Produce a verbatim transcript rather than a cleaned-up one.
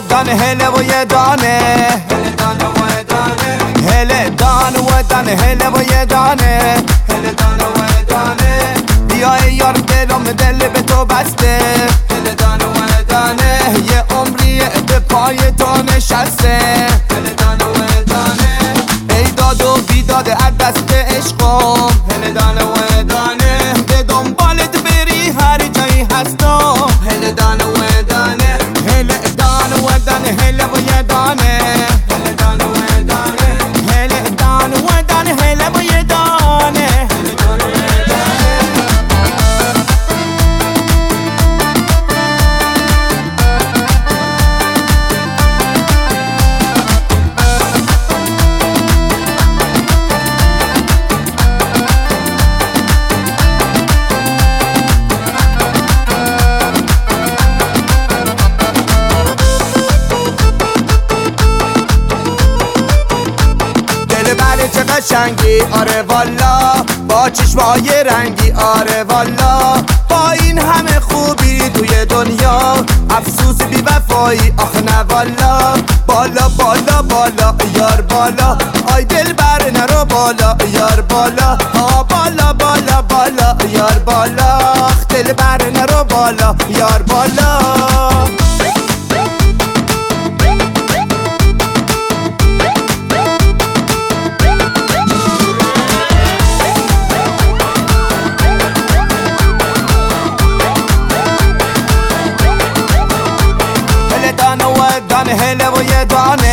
دانه هله و یه دانه هله دانه و دانه هله دانه و دانه هله و یه دانه هله دانه و دانه بیای یار دلم دل به تو بسته هله دانه و دانه یه عمریه به پای تو نشسته هله دانه و دانه ای داد و بیداد از دست عشقم هله دانه و دانه به دنبالت بری هر جایی هستم هله دانه و دانه هله دانه و دانه هله و یه دانه هله دانه و دانه هله دانه و دانه هله و یه دانه هله دانه و چه قشنگی آره والا با چشمای رنگی آره والا با این همه خوبی توی دنیا افسوس بی وفایی آخه نه والا بالا بالا بالا یار بالا آی دل بر نرو بالا یار بالا آ بالا بالا بالا یار بالا دل بر نرو بالا یار بالا دانه هله و یه دانه